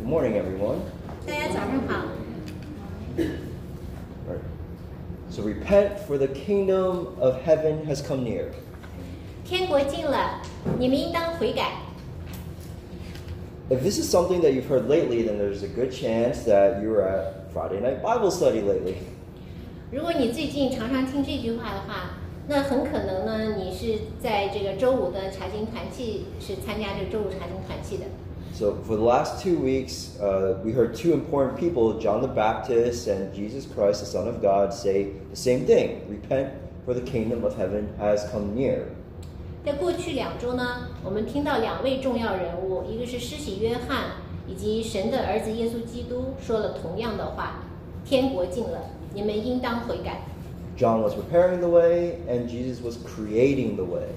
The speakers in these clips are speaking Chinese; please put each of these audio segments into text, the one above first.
Good morning, everyone. 大家早上好。 Right. So repent, for the kingdom of heaven has come near. 天国近了，你们应当悔改。 If this is something that you've heard lately, then there's a good chance that you were at Friday night Bible study lately. 如果你最近常常听这句话的话，那很可能呢，你是在这个周五的查经团契是参加这个周五查经团契的。 So for the last 2 weeks, we heard two important people, John the Baptist and Jesus Christ, the Son of God, say the same thing. Repent, for the kingdom of heaven has come near. 在过去2周呢，我们听到2位重要人物，一个是施洗约翰，以及神的儿子耶稣基督说了同样的话：天国近了，你们应当悔改。 John was preparing the way, and Jesus was creating the way.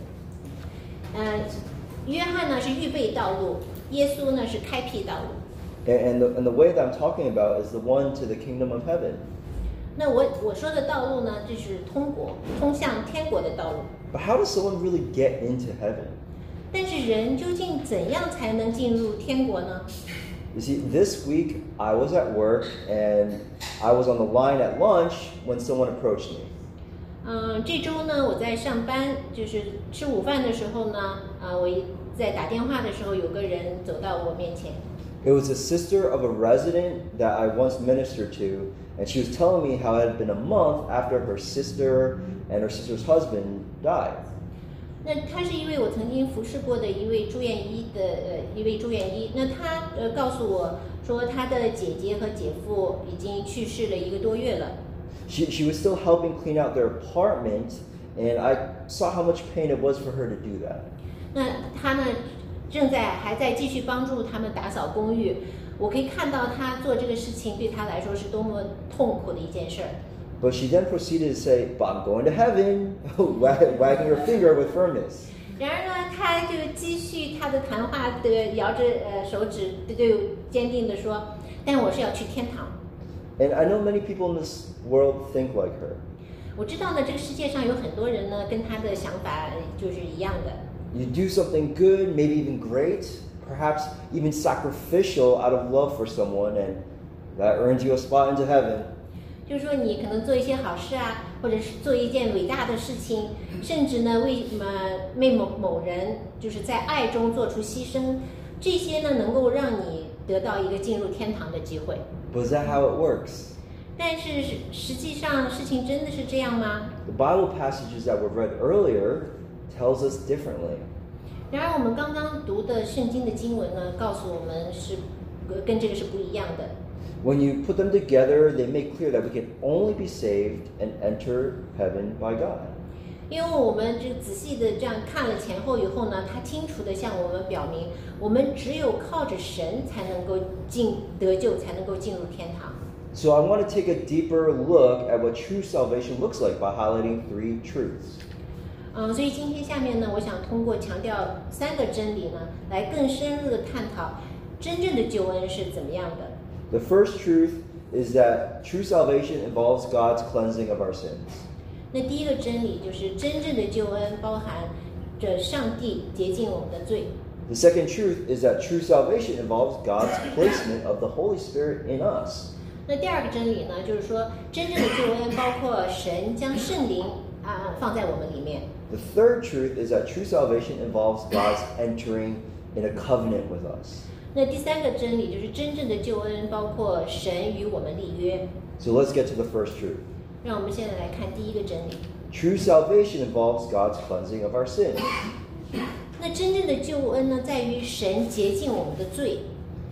约翰呢是预备道路，耶稣呢是开辟道路。 And the way that I'm talking about is the one to the kingdom of heaven. 那我说的道路呢，就是通向天国的道路。 But how does someone really get into heaven? 但是人究竟怎样才能进入天国呢？ You see, this week I was at work and I was on the line at lunch when someone approached me. 这周呢，我在上班，就是吃午饭的时候呢，我在打电话的时候，有个人走到我面前。 It was a sister of a resident that I once ministered to, and she was telling me how it had been a month after her sister and her sister's husband died. 那他是一位我曾经服侍过的一位住院医。那他告诉我说，他的姐姐和姐夫已经去世了1个多月了。 She was still helping clean out their apartment, and I saw how much pain it was for her to do that. 那他呢，还在继续帮助他们打扫公寓。我可以看到他做这个事情对他来说是多么痛苦的一件事儿。 But she then proceeded to say, "But I'm going to heaven," wagging her finger with firmness. 然而呢，他就继续他的谈话，摇着手指，对坚定地说：“但我是要去天堂。” And I know many people in this world think like her. 我知道呢，这个世界上有很多人呢，跟他的想法就是一样的。 You do something good, maybe even great, perhaps even sacrificial out of love for someone, and that earns you a spot into heaven. 就是说，你可能做一些好事啊，或者是做一件伟大的事情，甚至呢，为某人就是在爱中做出牺牲，这些呢，能够让你得到一个进入天堂的机会。 But is that how it works? 但是实际上，事情真的是这样吗？ The Bible passages that were read earlier tells us differently. 然而，我们刚刚读的圣经的经文呢，告诉我们是跟这个是不一样的。 When you put them together, they make clear that we can only be saved and enter heaven by God. 因为我们就仔细的这样看了前后以后呢，他清楚的向我们表明，我们只有靠着神才能够得救，才能够进入天堂。 So I want to take a deeper look at what true salvation looks like by highlighting 3 truths. 所以今天下面呢，我想通过强调3个真理呢，来更深入的探讨真正的救恩是怎么样的。 The first truth is that true salvation involves God's cleansing of our sins. 那第一个真理就是真正的救恩包含着上帝洁净我们的罪。 The second truth is that true salvation involves God's placement of the Holy Spirit in us. 那第2个真理呢，就是说真正的救恩包括神将圣灵放在我们里面。 The third truth is that true salvation involves God's entering in a covenant with us. 那第3个真理就是真正的救恩包括神与我们立约。 So let's get to the first truth. 让我们现在来看第1个真理。 True salvation involves God's cleansing of our sins. 那真正的救恩呢，在于神洁净我们的罪。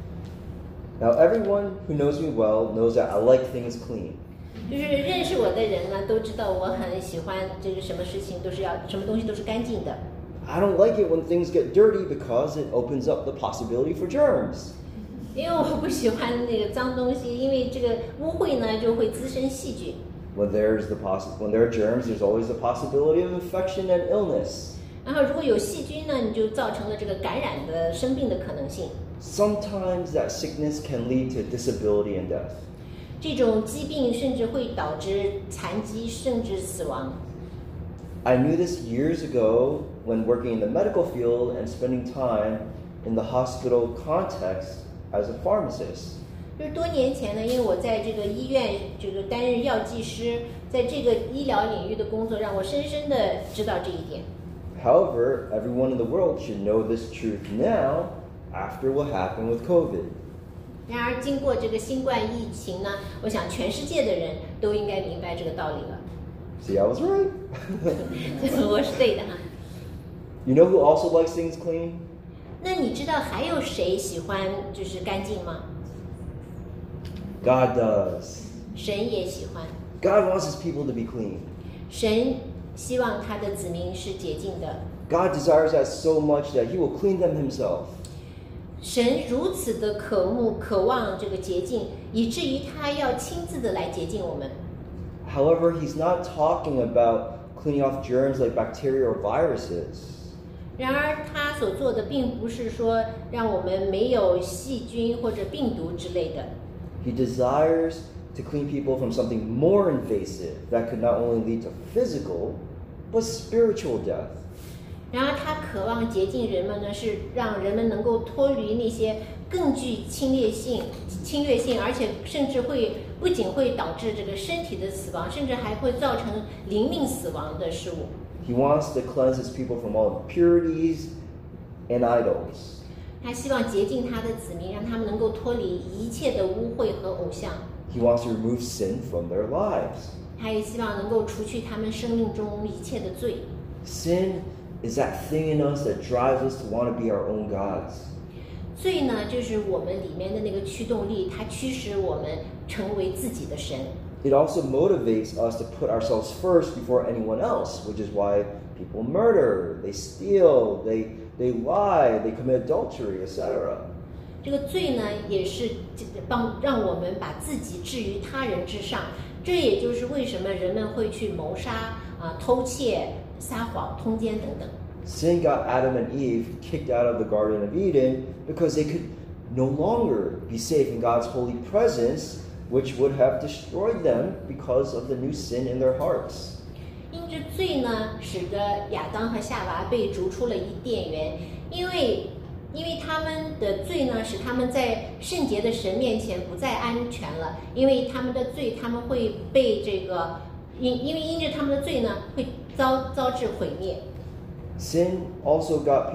Now, everyone who knows me well knows that I like things clean. 就是认识我的人呢，都知道我很喜欢这个什么东西都是干净的。 I don't like it when things get dirty because it opens up the possibility for germs. 因为我不喜欢那个脏东西，因为这个污秽呢就会滋生细菌。 When there are germs, there's always the possibility of infection and illness. 然后如果有细菌呢，你就造成了这个感染的生病的可能性。 Sometimes that sickness can lead to disability and death. 这种疾病甚至会导致残疾，甚至死亡。 I knew this years ago when working in the medical field and spending time in the hospital context as a pharmacist. 就是多年前呢，因为我在这个医院这个担任药剂师，在这个医疗领域的工作，让我深深的知道这一点。 However, everyone in the world should know this truth now after what happened with COVID. 然而，经过这个新冠疫情呢，我想全世界的人都应该明白这个道理了。 See, I was right. 我是对的哈。 You know who also likes things clean? 那你知道还有谁喜欢就是干净吗？ God does. 神也喜欢， God wants his people to be clean. 神希望他的子民是洁净的。 God desires that so much that he will clean them himself. 神如此的渴望这个洁净，以至于他要亲自的来洁净我们。 However, he's not talking about cleaning off germs like bacteria or viruses. 然而，他所做的并不是说让我们没有细菌或者病毒之类的。 He desires to clean people from something more invasive that could not only lead to physical, but spiritual death. 然而，他渴望洁净人们呢，是让人们能够脱离那些更具侵略性，而且甚至不仅会导致这个身体的死亡，甚至还会造成灵命死亡的事物。 He wants to cleanse his people from all impurities and idols. 他希望洁净他的子民，让他们能够脱离一切的污秽和偶像。 He wants to remove sin from their lives. 他也希望能够除去他们生命中一切的罪。 Sin is that thing in us that drives us to want to be our own gods. 罪呢，就是我们里面的那个驱动力，它驱使我们成为自己的神。 It also motivates us to put ourselves first before anyone else, which is why people murder, they steal, they lie, they commit adultery, etc. 这个罪呢，也是让我们把自己置于他人之上。这也就是为什么人们会去谋杀、偷窃、撒谎、通奸等等。 Sin got Adam and Eve kicked out of the Garden of Eden because they could no longer be safe in God's holy presence, which would have destroyed them because of the new sin in their hearts. 因着罪呢，使得亚当和夏娃被逐出了伊甸园，因为他们的罪呢，使他们在圣洁的神面前不再安全了。因为他们的罪，他们会被这个因着他们的罪呢，会遭致毁灭。 Sin also got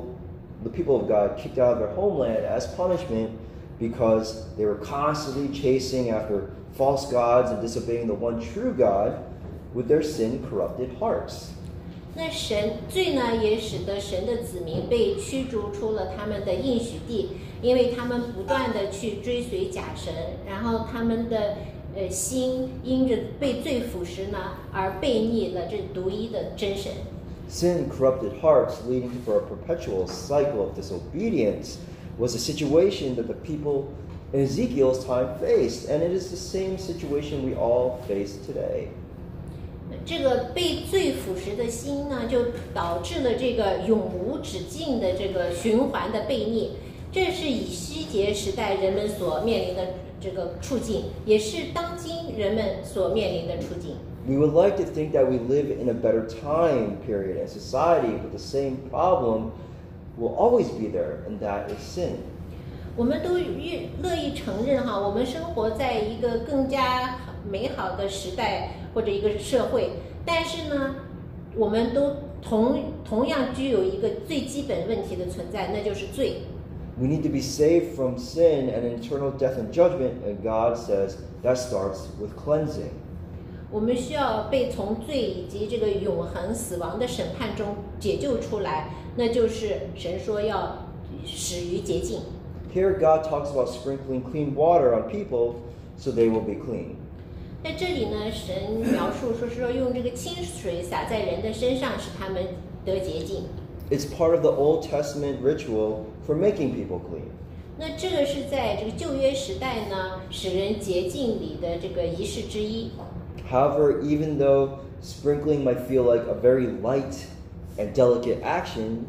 the people of God, kicked out of their homeland as punishment because they were constantly chasing after false gods and disobeying the one true God with their sin-corrupted hearts. 那罪呢，也使得神的子民被驱逐出了他们的应许地，因为他们不断的去追随假神，然后他们的心因着被罪腐蚀呢，而背逆了这独一的真神。 Sin corrupted hearts, leading to a perpetual cycle of disobedience, was a situation that the people in Ezekiel's time faced, and it is the same situation we all face today. 这个被罪腐蚀的心呢，就导致了这个永无止境的这个循环的悖逆。这是以西结时代人们所面临的这个处境，也是当今人们所面临的处境。 We would like to think that we live in a better time period and society, but the same problem will always be there, and that is sin. 我们都乐意承认哈，我们生活在一个更加美好的时代或者一个社会，但是呢，我们都同样具有一个最基本问题的存在，那就是罪。 We need to be saved from sin and eternal death and judgment, and God says that starts with cleansing. 我们需要被从罪以及这个永恒死亡的审判中解救出来，那就是神说要始于洁净。 Here God talks about sprinkling clean water on people so they will be clean. 在这里呢，神描述说用这个清水洒在人的身上，使他们得洁净。 It's part of the Old Testament ritual for making people clean. 那这个是在这个旧约时代呢，使人洁净里的这个仪式之一。 However, even though sprinkling might feel like a very light and delicate action,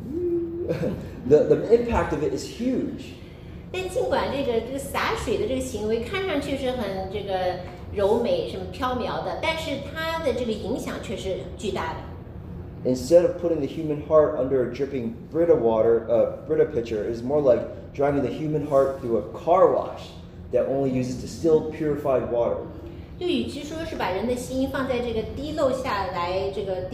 the impact of it is huge. 但尽管这个洒水的这个行为看上去是很这个柔美、什么飘渺的，但是它的这个影响却是巨大的。 Instead of putting the human heart under a dripping Brita pitcher, is more like driving the human heart through a car wash that only uses distilled, purified water. 就与其说是把人的心放在这个滴漏下来这个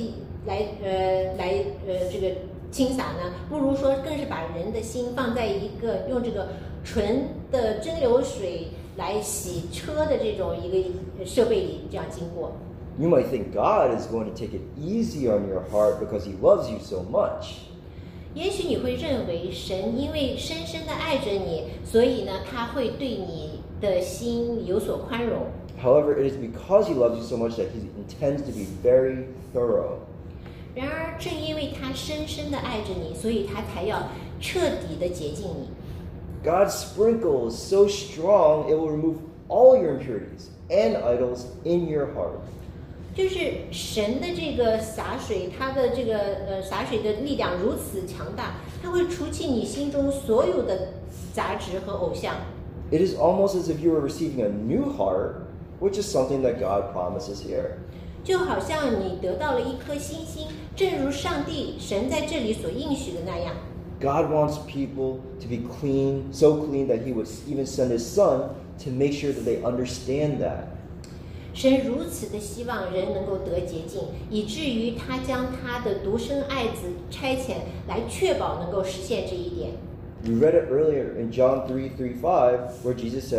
这个清洒呢，不如说更是把人的心放在一个用这个纯的蒸馏水来洗车的这种一个设备里这样经过。 You might think God is going to take it easy on your heart because He loves you so much. 也许你会认为神因为深深的爱着你，所以呢，他会对你的心有所宽容。 However, it is because He loves you so much that He intends to be very thorough. 然而，正因为他深深的爱着你，所以他才要彻底的洁净你。 God's sprinkle is so strong, it will remove all your impurities and idols in your heart. 就是神的这个洒水，他的这个洒水的力量如此强大，它会除去你心中所有的杂质和偶像。 It is almost as if you are receiving a new heart, which is something that God promises here. 就好像你得到了一颗新心，正如上帝神在这里所应许的那样。 God wants people to be clean, so clean that He would even send His Son to make sure that they understand that. 神如此的希望人能够得洁净，以至于他将他的独生爱子差遣来确保能够实现这一点。 We read it earlier in John 3:35, where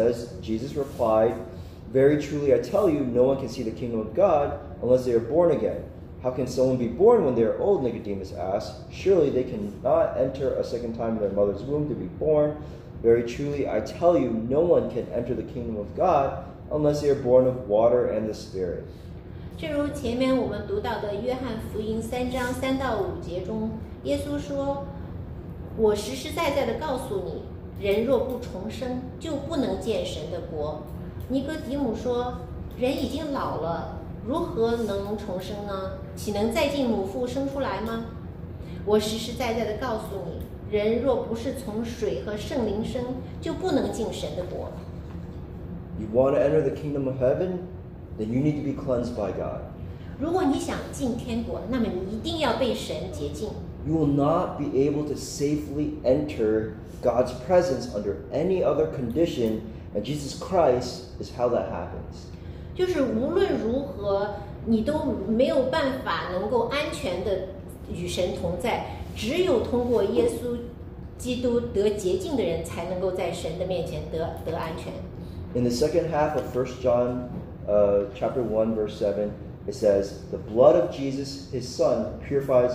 Jesus replied, "Very truly I tell you, no one can see the kingdom of God unless they are born again. How can someone be born when they are old?" Nicodemus asked. "Surely they cannot enter a second time in their mother's womb to be born. Very truly I tell you, no one can enter the kingdom of God unless they are born of water and the Spirit." 正如前面我们读到的约翰福音3章3到5节中，耶稣说：“我实实在在的告诉你，人若不重生，就不能见神的国。”尼哥底母说：“人已经老了，如何能重生呢？岂能再进母腹生出来吗？我实实在在的告诉你，人若不是从水和圣灵生，就不能进神的国。” You want to enter the kingdom of heaven? Then you need to be cleansed by God. 如果你想进天国，那么你一定要被神洁净。 You will not be able to safely enter God's presence under any other condition, and Jesus Christ is how that happens. 就是无论如何，你都没有办法能够安全的与神同在，只有通过耶稣基督得洁净的人，才能够在神的面前得安全。 In the second half of 1 John chapter 1, verse 7, it says, "The blood of Jesus, His Son, purifies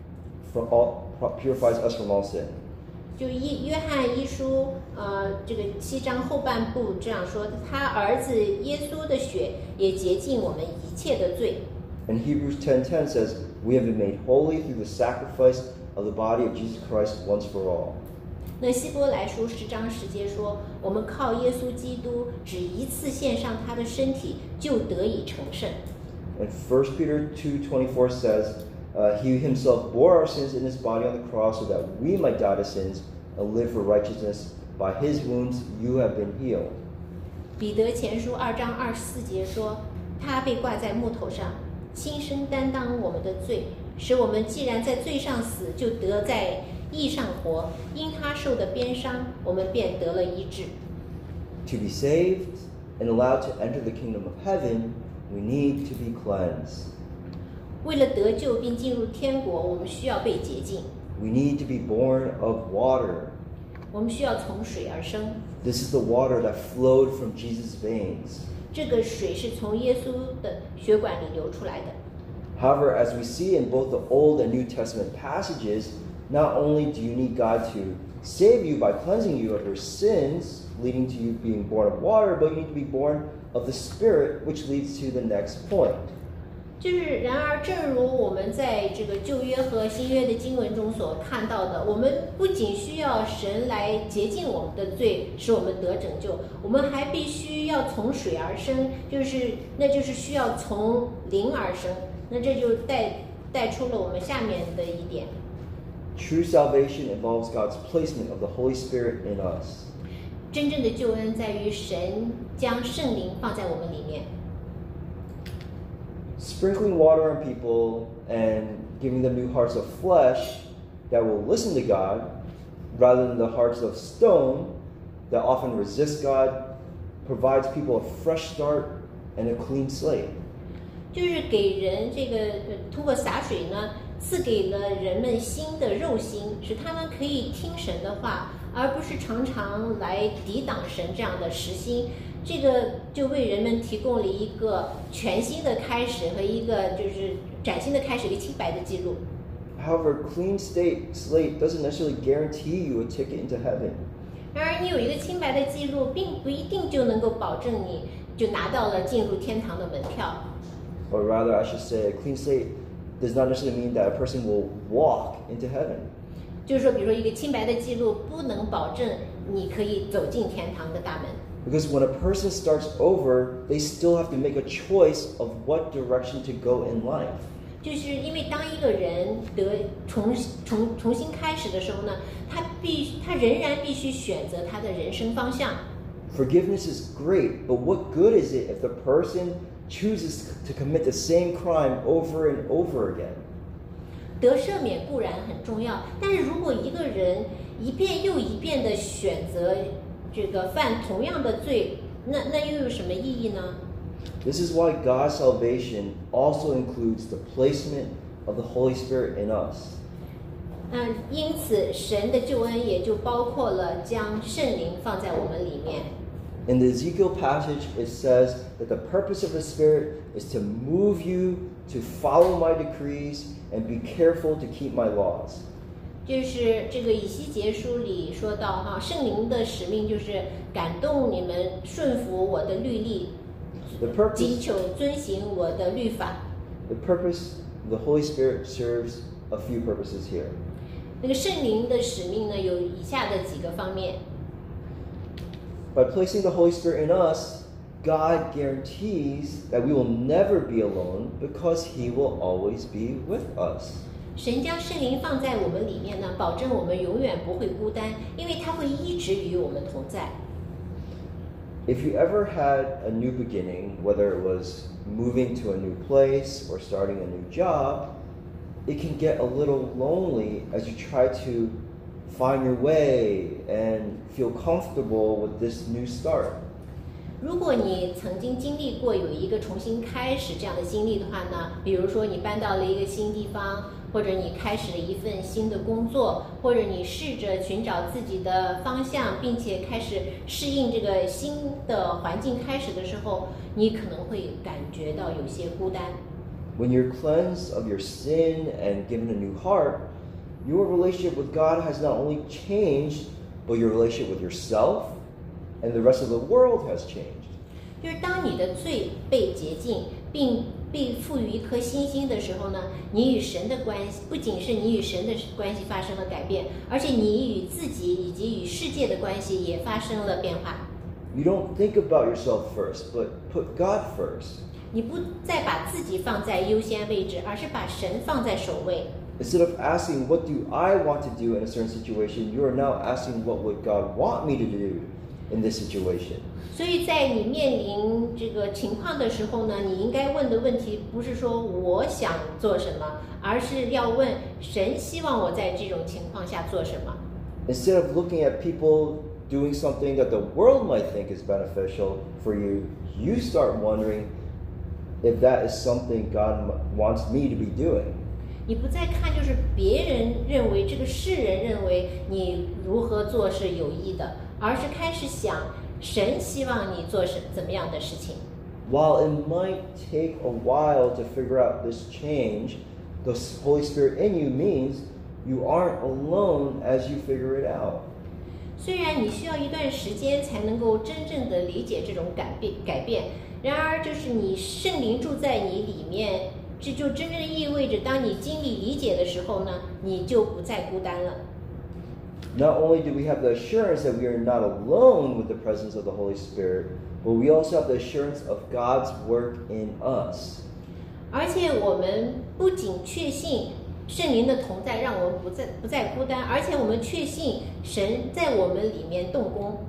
us from all sin." 就约翰一书这个7章后半部这样说，他儿子耶稣的血也洁净我们一切的罪。 And Hebrews 10:10 says, "We have been made holy through the sacrifice of the body of Jesus Christ once for all." 那希伯来书10章10节说，我们靠耶稣基督只一次献上他的身体，就得以成圣。 And 1 Peter 2:24 says, "He Himself bore our sins in His body on the cross so that we might die to sins and live for righteousness. By His wounds you have been healed." 彼得前书2章24节说，他被挂在木头上，亲身担当我们的罪，使我们既然在罪上死，就得在义上活。因他受的鞭伤，我们便得了医治。 To be saved and allowed to enter the kingdom of heaven, we need to be cleansed. 为了得救并进入天国，我们需要被洁净。 We need to be born of water. 我们需要从水而生。 This is the water that flowed from Jesus' veins. 这个水是从耶稣的血管里流出来的。 However, as we see in both the Old and New Testament passages, not only do you need God to save you by cleansing you of your sins, leading to you being born of water, but you need to be born of the Spirit, which leads to the next point. 然而正如我们在这个旧约和新约的经文中所看到的，我们不仅需要神来洁净我们的罪，使我们得拯救，我们还必须要从水而生，那就是需要从灵而生。那这就带出了我们下面的一点。 True salvation involves God's placement of the Holy Spirit in us. 真正的救恩在于神将圣灵放在我们里面。 Sprinkling water on people and giving them new hearts of flesh that will listen to God rather than the hearts of stone that often resist God, provides people a fresh start and a clean slate. 就是给人这个通过洒水呢，赐给了人们新的肉心，使他们可以听神的话，而不是常常来抵挡神这样的实心。这个就为人们提供了一个全新的开始和一个就是崭新的开始，一个清白的记录。 However, clean slate doesn't necessarily guarantee you a ticket into heaven. 然而，你有一个清白的记录，并不一定就能够保证你就拿到了进入天堂的门票。 Or rather, I should say, a clean slate does not necessarily mean that a person will walk into heaven. 就是说，比如说一个清白的记录，不能保证你可以走进天堂的大门。 Because when a person starts over, they still have to make a choice of what direction to go in life. 就是因为当一个人重新开始的时候呢，他仍然必须选择他的人生方向。 Forgiveness is great, but what good is it if the person chooses to commit the same crime over and over again? 得赦免固然很重要，但是如果一个人一遍又一遍的选择这个犯同样的罪，那又有什么意义呢？ This is why God's salvation also includes the placement of the Holy Spirit in us. 因此神的救恩也就包括了将圣灵放在我们里面。 In the Ezekiel passage, it says that the purpose of the Spirit is to move you to follow my decrees and be careful to keep my laws. 就是这个以西结书里说到哈，圣灵的使命就是感动你们顺服我的律例，祈求遵行我的律法。 The purpose of the Holy Spirit serves a few purposes here. 那个圣灵的使命呢，有以下的几个方面。 By placing the Holy Spirit in us, God guarantees that we will never be alone because He will always be with us. 神将圣灵放在我们里面呢，保证我们永远不会孤单，因为他会一直与我们同在。 If you ever had a new beginning, whether it was moving to a new place or starting a new job, it can get a little lonely as you try to find your way and feel comfortable with this new start. 如果你曾经经历过有一个重新开始这样的经历的话呢，比如说你搬到了一个新地方，或者你开始了一份新的工作，或者你试着寻找自己的方向，并且开始适应这个新的环境开始的时候，你可能会感觉到有些孤单。 When you're cleansed of your sin and given a new heart, your relationship with God has not only changed, but your relationship with yourself and the rest of the world has changed. 就是当你的罪被洁净，并被赋予一颗新心的时候呢，你与神的关系不仅是你与神的关系发生了改变，而且你与自己以及与世界的关系也发生了变化。 You don't think about yourself first, but put God first. 你不再把自己放在优先位置，而是把神放在首位。 Instead of asking, what do I want to do in a certain situation, you are now asking, what would God want me to do in this situation? 所以在你面临这个情况的时候呢，你应该问的问题不是说我想做什么，而是要问神希望我在这种情况下做什么。 Instead of looking at people doing something that the world might think is beneficial for you, you start wondering if that is something God wants me to be doing. 你不再看就是别人认为这个世人认为你如何做是有益的，而是开始想神希望你做怎么样的事情。 While it might take a while to figure out this change, the Holy Spirit in you means you aren't alone as you figure it out. 虽然你需要一段时间才能够真正的理解这种改变，然而就是你圣灵住在你里面，这就真正意味着当你经历理解的时候呢，你就不再孤单了。 Not only do we have the assurance that we are not alone with the presence of the Holy Spirit, but we also have the assurance of God's work in us. 而且我们不仅确信圣灵的同在让我们不再孤单，而且我们确信神在我们里面动工。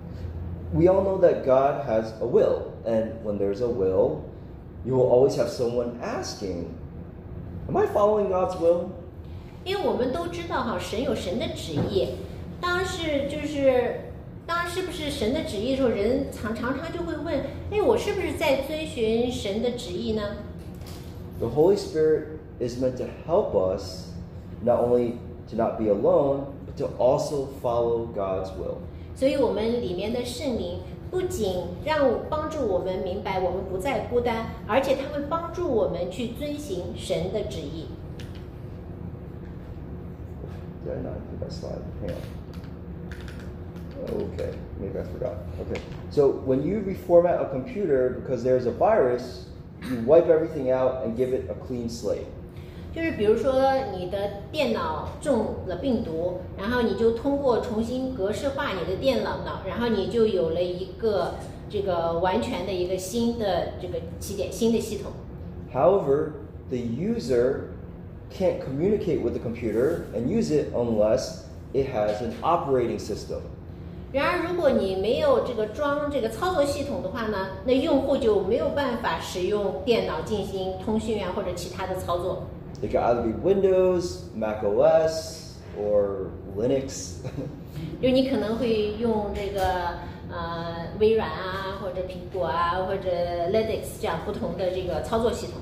We all know that God has a will, and when there's a will, you will always have someone asking, "Am I following God's will?" 因为我们都知道哈，神有神的旨意， 当是不是神的旨意的时候，人常常就会问，哎，我是不是在遵循神的旨意呢？ The Holy Spirit is meant to help us not only to not be alone, but to also follow God's will. 所以我们里面的圣灵不仅帮助我们明白我们不再孤单，而且它会帮助我们去遵行神的旨意。 Did I not do that slide? Hang on. Okay, maybe I forgot. Okay, so when you reformat a computer because there's a virus, you wipe everything out and give it a clean slate. 就是比如说你的电脑中了病毒，然后你就通过重新格式化你的电脑，然后你就有了一个这个完全的一个新的这个起点，新的系统。 However, the user can't communicate with the computer and use it unless it has an operating system. 然而，如果你没有装这个操作系统的话呢，那用户就没有办法使用电脑进行通讯啊或者其他的操作。 It can either be Windows, Mac OS, or Linux. 就你可能会用这个微软啊，或者苹果啊，或者 Linux 这样不同的这个操作系统。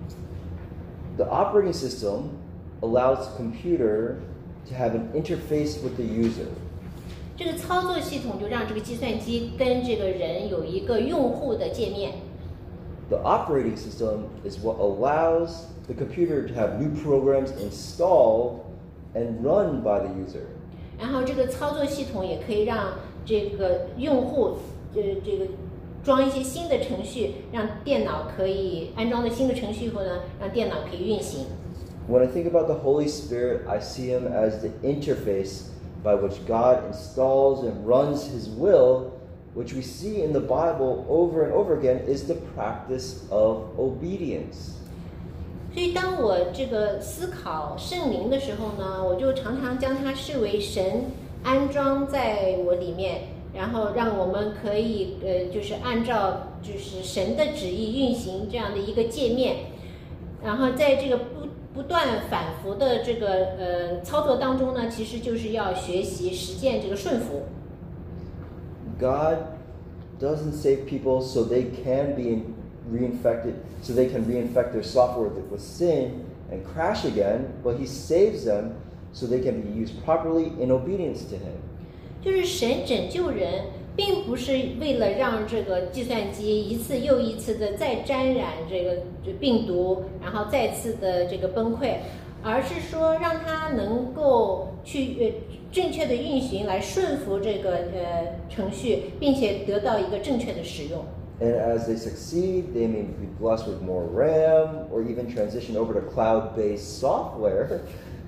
The operating system allows the computer to have an interface with the user. 这个操作系统就让这个计算机跟这个人有一个用户的界面。 The operating system is what allows the computer to have new programs installed and run by the user. 然后这个操作系统也可以让这个用户这个装一些新的程序，让电脑可以安装的新的程序后呢，让电脑可以运行。 When I think about the Holy Spirit, I see him as the interface by which God installs and runs his will, which we see in the Bible over and over again, is the practice of obedience. 所以当我这个思考圣灵的时候呢，我就常常将它视为神安装在我里面，然后让我们可以就是按照就是神的旨意运行这样的一个界面，然后在这个不断反复的这个操作当中呢，其实就是要学习实践这个顺服。 God doesn't save people so they can be reinfected, so they can reinfect their software with sin and crash again, but he saves them so they can be used properly in obedience to him. 就是神拯救人，并不是为了让这个计算机一次又一次的再沾染这个病毒，然后再次的这个崩溃，而是说让它能够去正确的运行，来顺服这个程序，并且得到一个正确的使用。 And as they succeed, they may be blessed with more RAM or even transition over to cloud-based software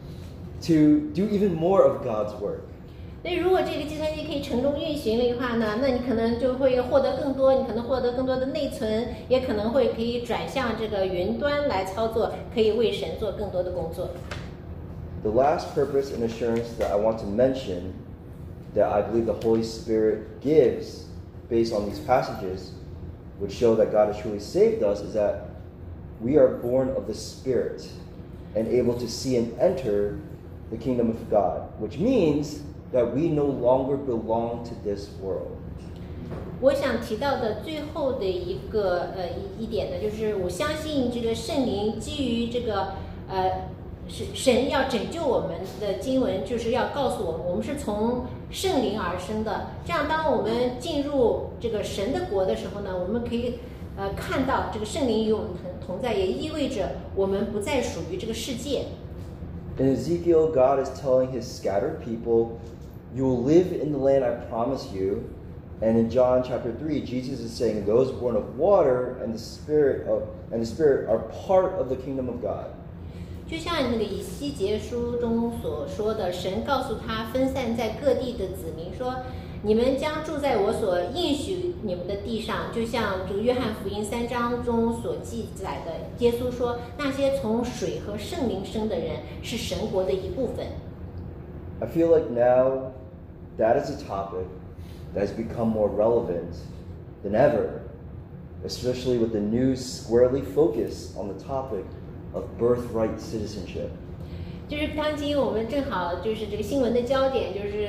to do even more of God's work. 所以，如果这个计算机可以成功运行的话呢，那你可能就会获得更多，你可能获得更多的内存，也可能可以转向这个云端来操作，可以为神做更多的工作。 The last purpose and assurance that I want to mention that I believe the Holy Spirit gives based on these passages which show that God has truly saved us is that we are born of the Spirit and able to see and enter the kingdom of God, which means that we no longer belong to this world. 我想提到的最后的一点呢，就是我相信这个圣灵基于这个神要拯救我们的经文，就是要告诉我们，我们是从圣灵而生的。这样，当我们进入这个神的国的时候呢，我们可以看到这个圣灵与我们同在，也意味着我们不再属于这个世界。 In Ezekiel, God is telling his scattered people, "You will live in the land I promise you." And in John chapter 3, Jesus is saying, "Those born of water and the Spirit are part of the kingdom of God." 就像那个以西结书中所说的，神告诉他分散在各地的子民说：“你们将住在我所应许你们的地上。”就像这个约翰福音3章中所记载的，耶稣说：“那些从水和圣灵生的人是神国的一部分。” I feel like now that is a topic that has become more relevant than ever, especially with the news squarely focused on the topic of birthright citizenship. 就是当今我们正好就是这个新闻的焦点，就是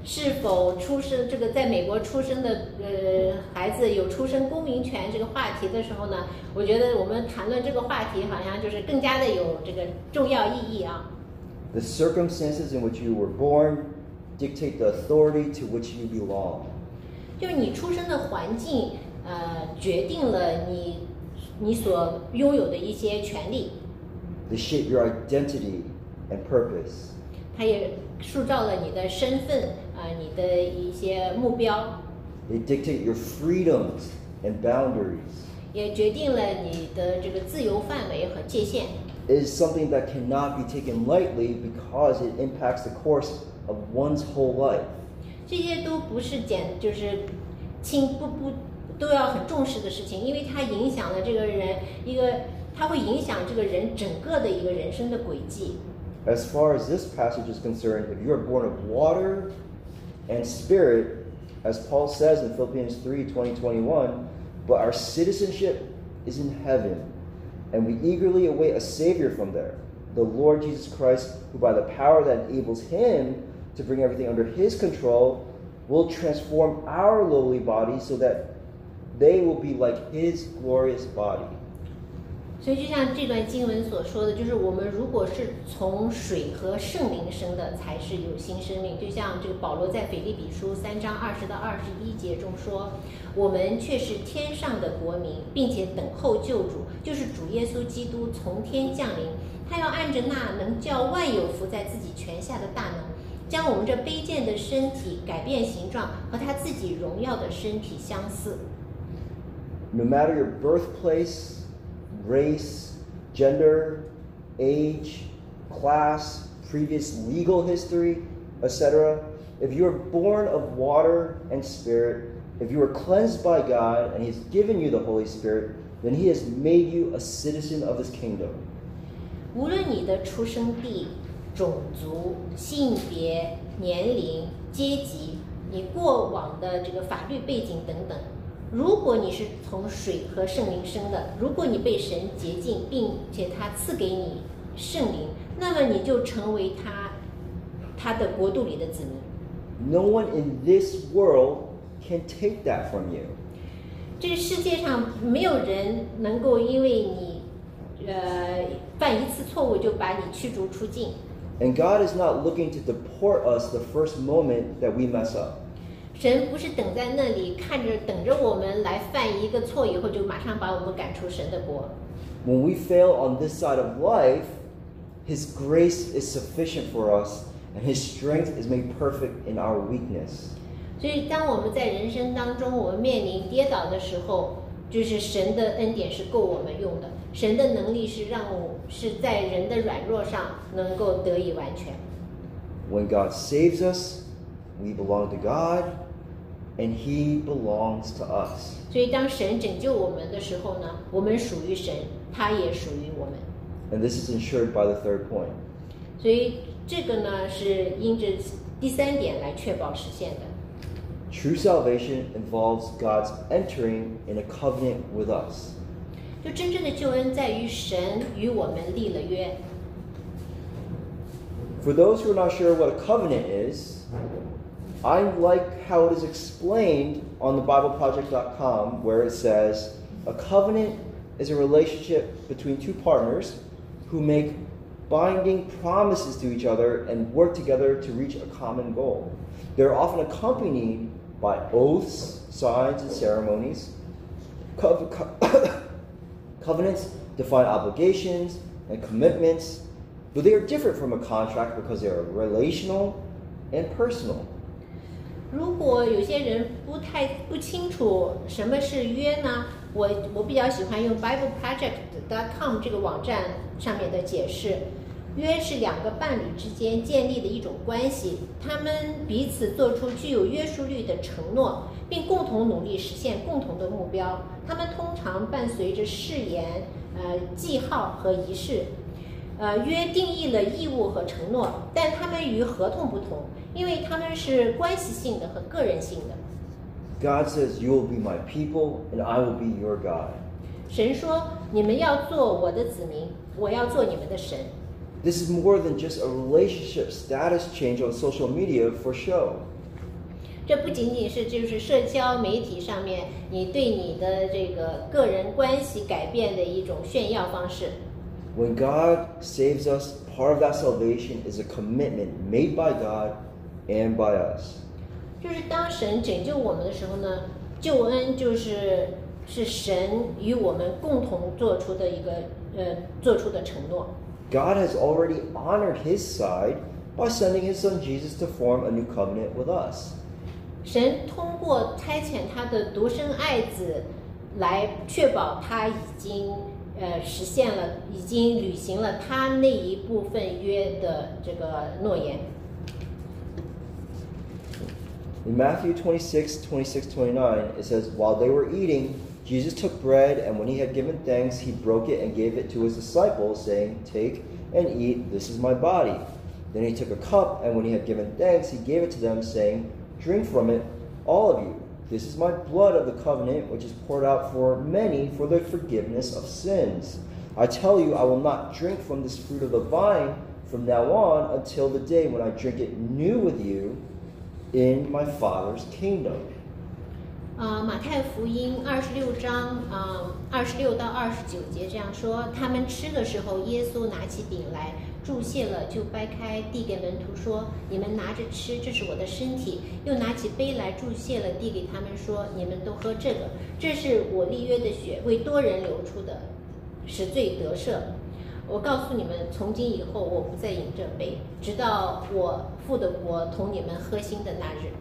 是否出生这个在美国出生的孩子有出生公民权这个话题的时候呢，我觉得我们谈论这个话题好像就是更加的有这个重要意义啊。 The circumstances in which you were born dictate the authority to which you belong. 就是你出生的环境，决定了你所拥有的一些权利。 They shape your identity and purpose. 它也塑造了你的身份，你的一些目标。 They dictate your freedoms and boundaries. 也决定了你的这个自由范围和界限。 It is something that cannot be taken lightly because it impacts the course of one's whole life. 这些都不是就是都要很重视的事情，因为它影响了这个人它会影响这个人整个的一个人生的轨迹。 As far as this passage is concerned, if you are born of water and spirit, as Paul says in Philippians 3:20-21, but our citizenship is in heaven, and we eagerly await a Savior from there, the Lord Jesus Christ, who by the power that enables him to bring everything under his control, will transform our lowly bodies so that they will be like his glorious body. 所以就像这段经文所说的，就是我们如果是从水和圣灵生的，才是有新生命。就像这个保罗在腓立比书3章20到21节中说，我们却是天上的国民，并且等候救主，就是主耶稣基督从天降临。他要按着那能叫万有伏在自己权下的大能，将我们这卑贱的身体改变形状，和他自己荣耀的身体相似。 No matter your birthplace, race, gender, age, class, previous legal history, etc. If you are born of water and spirit, if you are cleansed by God and He has given you the Holy Spirit, then He has made you a citizen of His kingdom. 无论你的出生地、种族、性别、年龄、阶级，你过往的这个法律背景等等。如果你是从水和圣灵生的，如果你被神洁净，并且他赐给你圣灵，那么你就成为他的国度里的子民。 No one in this world can take that from you. 这个世界上没有人能够因为你犯一次错误就把你驱逐出境。 And God is not looking to deport us the first moment that we mess up. 神不是等在那里等着我们来犯一个错以后就马上把我们赶出神的国。 When we fail on this side of life, His grace is sufficient for us, and His strength is made perfect in our weakness. 所以当我们在人生当中我们面临跌倒的时候，就是神的恩典是够我们用的，神的能力是在人的软弱上能够得以完全。 When God saves us, we belong to God, and He belongs to us. 所以当神拯救我们的时候呢，我们属于神，他也属于我们。 And this is ensured by the third point. 所以这个呢是因着第三点来确保实现的。 True salvation involves God's entering in a covenant with us. 就真正的救恩在于神与我们立了约。 For those who are not sure what a covenant is, I like how it is explained on thebibleproject.com, where it says, a covenant is a relationship between two partners who make binding promises to each other and work together to reach a common goal. They're often accompanied by oaths, signs, and ceremonies. Covenants define obligations and commitments, but they are different from a contract because they are relational and personal. 如果有些人不清楚什么是约呢，我比较喜欢用 BibleProject.com 这个网站上面的解释。约是两个伴侣之间建立的一种关系，他们彼此做出具有约束力的承诺，并共同努力实现共同的目标。他们通常伴随着誓言、记号和仪式。约定义了义务和承诺，但他们与合同不同，因为他们是关系性的和个人性的。 God says, "You will be my people, and I will be your God." 神说：“你们要做我的子民，我要做你们的神。” This is more than just a relationship status change on social media for show. 这不仅仅是就是社交媒体上面你对你的这个个人关系改变的一种炫耀方式。 When God saves us, part of that salvation is a commitment made by God and by us. 就是当神拯救我们的时候呢，救恩是神与我们共同做出的一个做出的承诺。 God has already honored his side by sending his son Jesus to form a new covenant with us. 神通过差遣他的独生爱子来确保他已经实现了，已经履行了他那一部分约的这个诺言。 In Matthew 26:26-29, it says, While they were eating, Jesus took bread, and when he had given thanks, he broke it and gave it to his disciples, saying, Take and eat, this is my body. Then he took a cup, and when he had given thanks, he gave it to them, saying, Drink from it, all of you. This is my blood of the covenant, which is poured out for many for the forgiveness of sins. I tell you, I will not drink from this fruit of the vine from now on until the day when I drink it new with you in my Father's kingdom. 马太福音26章26到29节这样说：他们吃的时候，耶稣拿起饼来，祝谢了，就掰开，递给门徒说：“你们拿着吃，这是我的身体。”又拿起杯来，祝谢了，递给他们说：“你们都喝这个，这是我立约的血，为多人流出的，使罪得赦。我告诉你们，从今以后，我不再饮这杯，直到我父的国同你们喝新的那日。”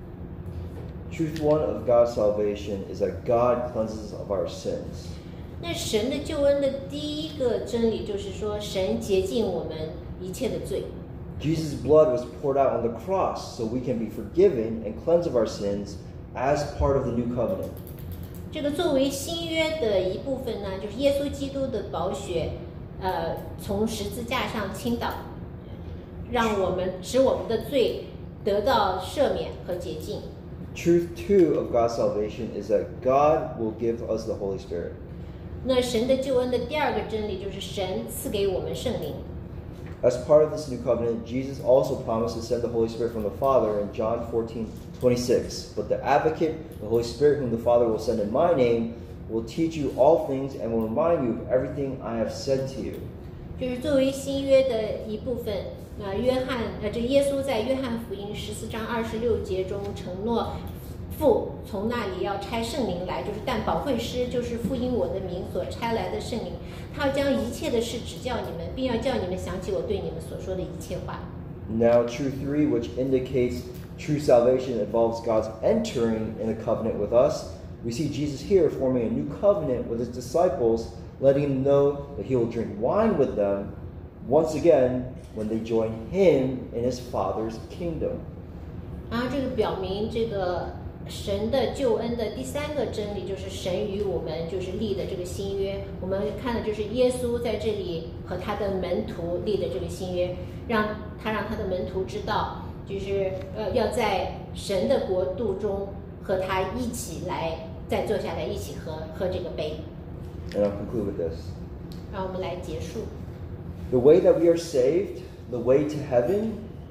Truth one of God's salvation is that God cleanses us of our sins. 那神的救恩的第一个真理就是说，神洁净我们一切的罪。 Jesus' blood was poured out on the cross so we can be forgiven and cleansed of our sins as part of the new covenant. 这个作为新约的一部分呢，就是耶稣基督的宝血，从十字架上倾倒，让我们使我们的罪得到赦免和洁净。 Truth two of God's salvation is that God will give us the Holy Spirit. 那神的救恩的第二个真理就是神赐给我们圣灵。 As part of this new covenant, Jesus also promised to send the Holy Spirit from the Father in John 14:26. But the Advocate, the Holy Spirit, whom the Father will send in my name, will teach you all things and will remind you of everything I have said to you. 就是作为新约的一部分，这耶稣在约翰福音14章26节中承诺，父从那里要差圣灵来，就是但保惠师就是父因我的名所差来的圣灵，他要将一切的事指教你们，并要叫你们想起我对你们所说的一切话。 Now, truth three, which indicates true salvation involves God's entering in a covenant with us. We see Jesus here forming a new covenant with his disciples, letting them know that he will drink wine with them once again when they join him in his Father's kingdom. 然后这个表明这个神的救恩的第三个真理就是神与我们就是立的这个新约。我们看的就是耶稣在这里和他的门徒立的这个新约，让他的门徒知道，就是要在神的国度中和他一起来再坐下来一起喝这个杯。 And I'll conclude with this. 让我们来结束。 The way that we are saved, the way to heaven,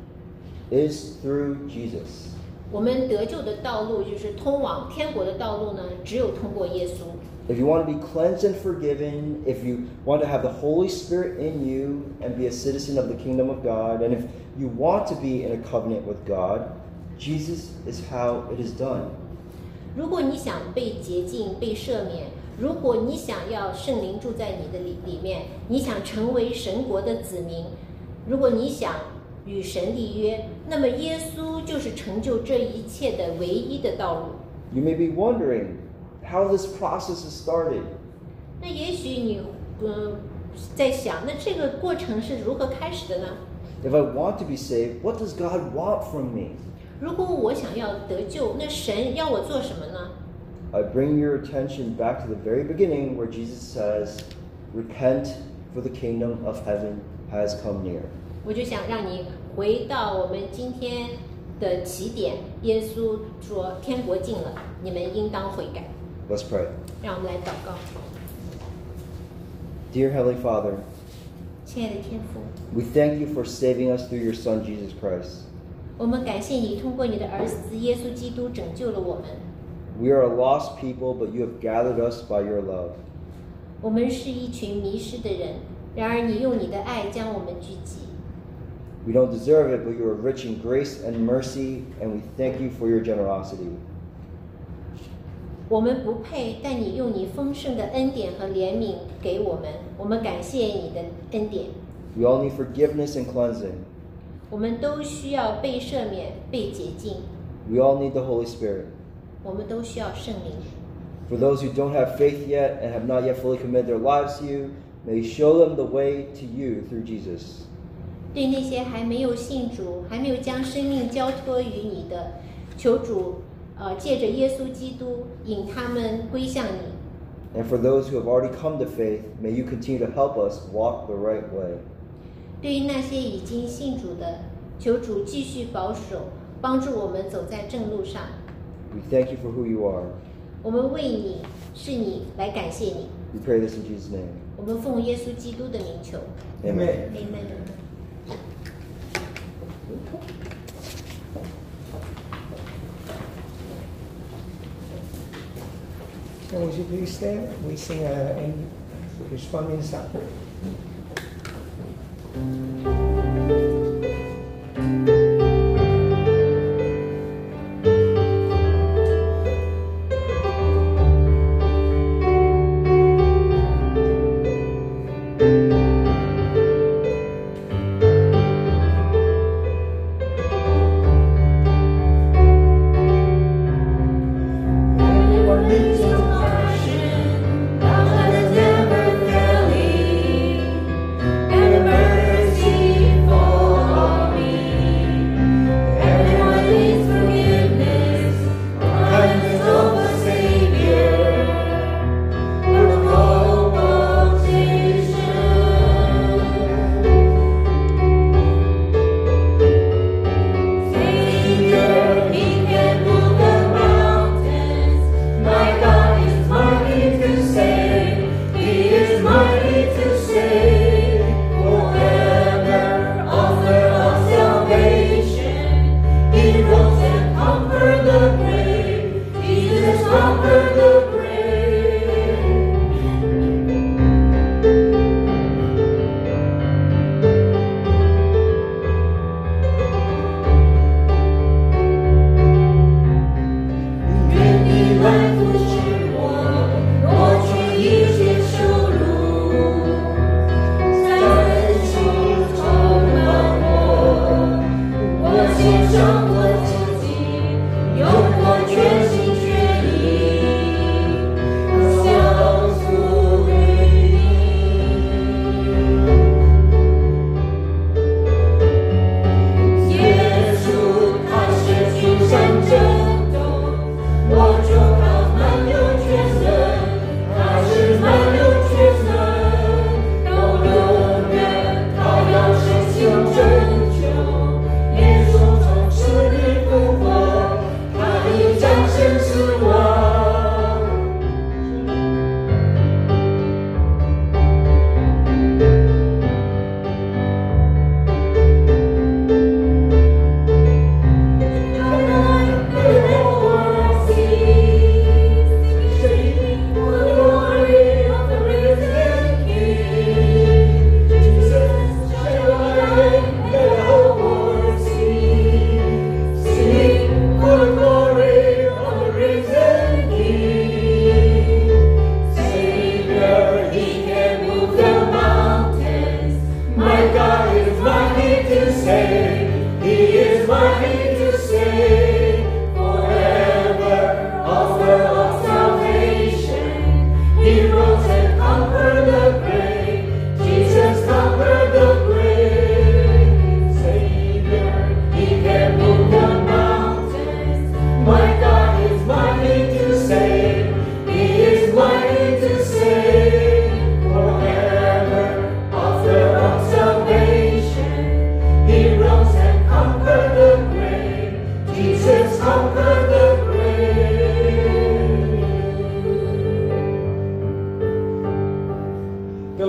is through Jesus. 我们得救的道路就是通往天国的道路呢，只有通过耶稣。 If you want to be cleansed and forgiven, if you want to have the Holy Spirit in you and be a citizen of the kingdom of God, and if you want to be in a covenant with God, Jesus is how it is done. 如果你想被洁净、被赦免，如果你想要圣灵住在你的里面，你想成为神国的子民，如果你想与神立约，那么耶稣就是成就这一切的唯一的道路。 You may be wondering how this process is started. 那也许你在想，那这个过程是如何开始的呢？ If I want to be saved, what does God want from me? 如果我想要得救，那神要我做什么呢？ I bring your attention back to the very beginning where Jesus says, Repent, for the kingdom of heaven has come near. 我就想让你回到我们今天的起点，耶稣说天国近了，你们应当悔改。 Let's pray. 让我们来祷告。 Dear Heavenly Father, 亲爱的天父， we thank you for saving us through your Son, Jesus Christ. 我们感谢你通过你的儿子耶稣基督拯救了我们。 We are a lost people, but you have gathered us by your love. 我们是一群迷失的人，然而你用你的爱将我们聚集。 We don't deserve it, but you are rich in grace and mercy, and we thank you for your generosity. 我们不配，但你用你丰盛的恩典和怜悯给我们，我们感谢你的恩典。 We all need forgiveness and cleansing. 我们都需要被赦免、被洁净。 We all need the Holy Spirit. 我们都需要圣灵。 For those who don't have faith yet and have not yet fully committed their lives to you, may you show them the way to you through Jesus. 对那些还没有信主、还没有将生命交托于你的，求主借着耶稣基督引他们归向你。 And for those who have already come to faith, may you continue to help us walk the right way. 对于那些已经信主的，求主继续保守，帮助我们走在正路上。 We thank you for who you are. 我们为你是你来感谢你。 We pray this in Jesus' name. 我们奉耶稣基督的名求。 Amen. Amen. And would you please stand? We sing a responding song. Mercy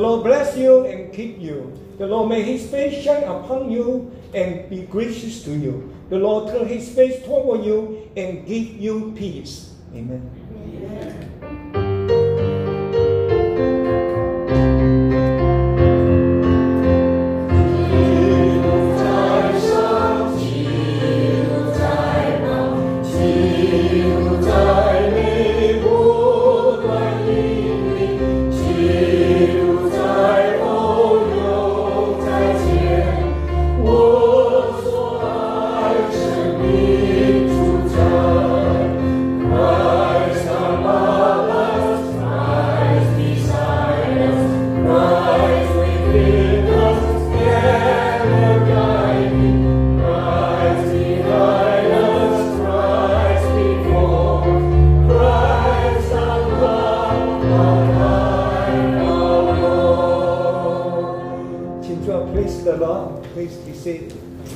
Lord bless you and keep you. The Lord make His face shine upon you and be gracious to you. The Lord turn His face toward you and give you peace. Amen.